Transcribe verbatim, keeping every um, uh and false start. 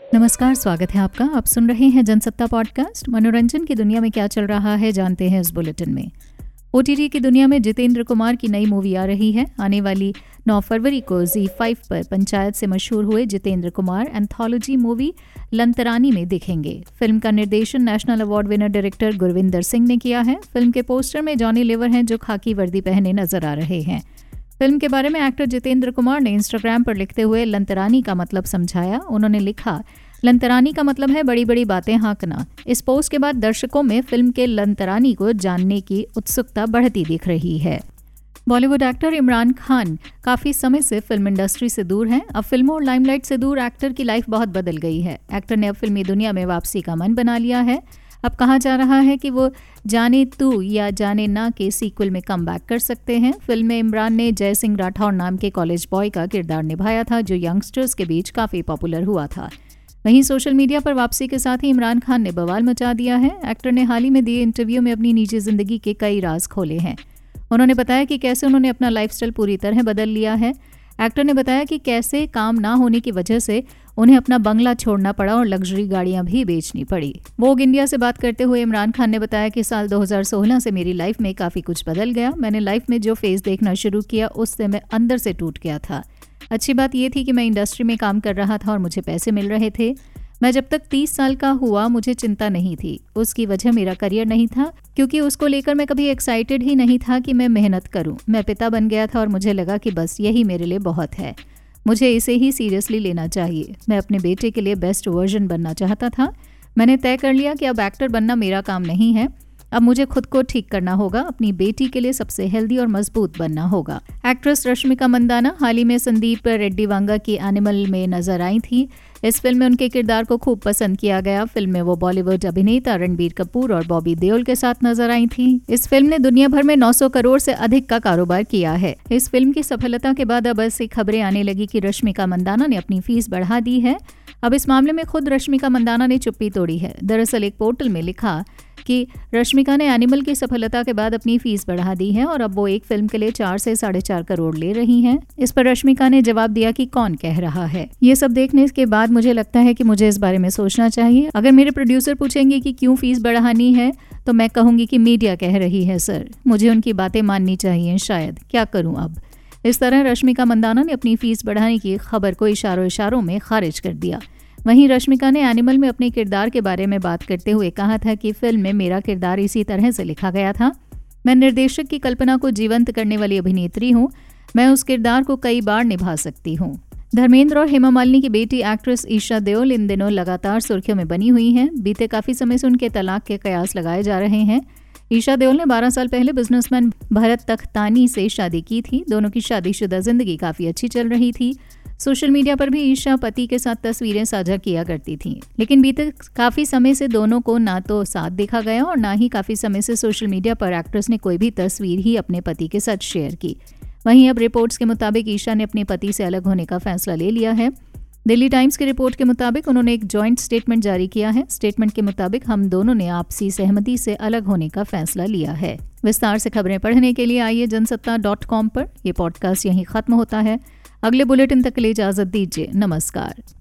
नमस्कार, स्वागत है आपका। आप सुन रहे हैं जनसत्ता पॉडकास्ट। मनोरंजन की दुनिया में क्या चल रहा है जानते हैं इस बुलेटिन में। ओटीटी की दुनिया में जितेंद्र कुमार की नई मूवी आ रही है। आने वाली नौ फरवरी को ज़ी फाइव पर पंचायत से मशहूर हुए जितेंद्र कुमार एंथोलॉजी मूवी लंतरानी में दिखेंगे। फिल्म का निर्देशन national award winner director Gurvinder Singh ने किया है। फिल्म के पोस्टर में जॉनी लीवर हैं जो खाकी वर्दी पहने नजर आ रहे हैं। फिल्म के बारे में एक्टर जितेंद्र कुमार ने इंस्टाग्राम पर लिखते हुए लंतरानी का मतलब समझाया। उन्होंने लिखा, लंतरानी का मतलब है बड़ी बड़ी बातें हाँकना। इस पोस्ट के बाद दर्शकों में फिल्म के लंतरानी को जानने की उत्सुकता बढ़ती दिख रही है। बॉलीवुड एक्टर इमरान खान काफी समय से फिल्म इंडस्ट्री से दूर हैं। अब फिल्मों और लाइमलाइट से दूर एक्टर की लाइफ बहुत बदल गई है। एक्टर ने अब फिल्मी दुनिया में वापसी का मन बना लिया है। अब कहा जा रहा है कि वो जाने तू या जाने ना के सीक्वल में कम बैक कर सकते हैं। फिल्म में इमरान ने जय सिंह राठौर नाम के कॉलेज बॉय का किरदार निभाया था जो यंगस्टर्स के बीच काफी पॉपुलर हुआ था। वहीं सोशल मीडिया पर वापसी के साथ ही इमरान खान ने बवाल मचा दिया है। एक्टर ने हाल ही में दिए इंटरव्यू में अपनी निजी जिंदगी के कई राज खोले हैं। उन्होंने बताया कि कैसे उन्होंने अपना लाइफस्टाइल पूरी तरह बदल लिया है। एक्टर ने बताया कि कैसे काम ना होने की वजह से उन्हें अपना बंगला छोड़ना पड़ा और लग्जरी गाड़ियां भी बेचनी पड़ी। वोग इंडिया से बात करते हुए इमरान खान ने बताया कि साल दो हज़ार सोलह से मेरी लाइफ में काफ़ी कुछ बदल गया। मैंने लाइफ में जो फेस देखना शुरू किया उससे मैं अंदर से टूट गया था। अच्छी बात यह थी कि मैं इंडस्ट्री में काम कर रहा था और मुझे पैसे मिल रहे थे। मैं जब तक तीस साल का हुआ मुझे चिंता नहीं थी। उसकी वजह मेरा करियर नहीं था, क्योंकि उसको लेकर मैं कभी एक्साइटेड ही नहीं था कि मैं मेहनत करूं। मैं पिता बन गया था और मुझे लगा कि बस यही मेरे लिए बहुत है। मुझे इसे ही सीरियसली लेना चाहिए। मैं अपने बेटे के लिए बेस्ट वर्जन बनना चाहता था। मैंने तय कर लिया कि अब एक्टर बनना मेरा काम नहीं है। अब मुझे खुद को ठीक करना होगा। अपनी बेटी के लिए सबसे हेल्दी और मजबूत बनना होगा। एक्ट्रेस रश्मिका मंदाना हाल ही में संदीप रेड्डी वांगा की एनिमल में नजर आई थी। इस फिल्म में उनके किरदार को खूब पसंद किया गया। फिल्म में वो बॉलीवुड अभिनेता रणबीर कपूर और बॉबी देओल के साथ नजर आई थी। इस फिल्म ने दुनिया भर में नौ सौ करोड़ से अधिक का कारोबार किया है। इस फिल्म की सफलता के बाद अब ऐसी खबरें आने लगी कि रश्मिका मंदाना ने अपनी फीस बढ़ा दी है। अब इस मामले में खुद रश्मिका मंदाना ने चुप्पी तोड़ी है। दरअसल एक पोर्टल में लिखा कि रश्मिका ने एनिमल की सफलता के बाद अपनी फीस बढ़ा दी है और अब वो एक फिल्म के लिए चार से साढ़े चार करोड़ ले रही हैं। इस पर रश्मिका ने जवाब दिया कि कौन कह रहा है। ये सब देखने के बाद मुझे लगता है कि मुझे इस बारे में सोचना चाहिए। अगर मेरे प्रोड्यूसर पूछेंगे कि क्यों फीस बढ़ानी है तो मैं कहूंगी कि मीडिया कह रही है सर। मुझे उनकी बातें माननी चाहिए शायद। क्या करूं अब। इस तरह रश्मिका मंदाना ने अपनी फीस बढ़ाने की खबर को इशारों इशारों में खारिज कर दिया। वहीं रश्मिका ने एनिमल में अपने किरदार के बारे में बात करते हुए कहा था कि फिल्म में मेरा किरदार इसी तरह से लिखा गया था। मैं निर्देशक की कल्पना को जीवंत करने वाली अभिनेत्री हूँ। मैं उस किरदार को कई बार निभा सकती हूँ। धर्मेंद्र और हेमा मालिनी की बेटी एक्ट्रेस ईशा देओल इन दिनों लगातार सुर्खियों में बनी हुई हैं। बीते काफी समय से उनके तलाक के कयास लगाए जा रहे हैं। ईशा देओल ने बारह साल पहले बिजनेसमैन भरत तख्तानी से शादी की थी। दोनों की शादीशुदा जिंदगी काफी अच्छी चल रही थी। सोशल मीडिया पर भी ईशा पति के साथ तस्वीरें साझा किया करती थीं। लेकिन बीते काफी समय से दोनों को ना तो साथ देखा गया और ना ही काफी समय से सोशल मीडिया पर एक्ट्रेस ने कोई भी तस्वीर ही अपने पति के साथ शेयर की। वहीं अब रिपोर्ट्स के मुताबिक ईशा ने अपने पति से अलग होने का फैसला ले लिया है। दिल्ली टाइम्स की रिपोर्ट के मुताबिक उन्होंने एक जॉइंट स्टेटमेंट जारी किया है। स्टेटमेंट के मुताबिक हम दोनों ने आपसी सहमति से अलग होने का फैसला लिया है। विस्तार से खबरें पढ़ने के लिए आइए जनसत्ता डॉट कॉम पर। यह पॉडकास्ट यहीं खत्म होता है। अगले बुलेटिन तक के लिए इजाजत दीजिए। नमस्कार।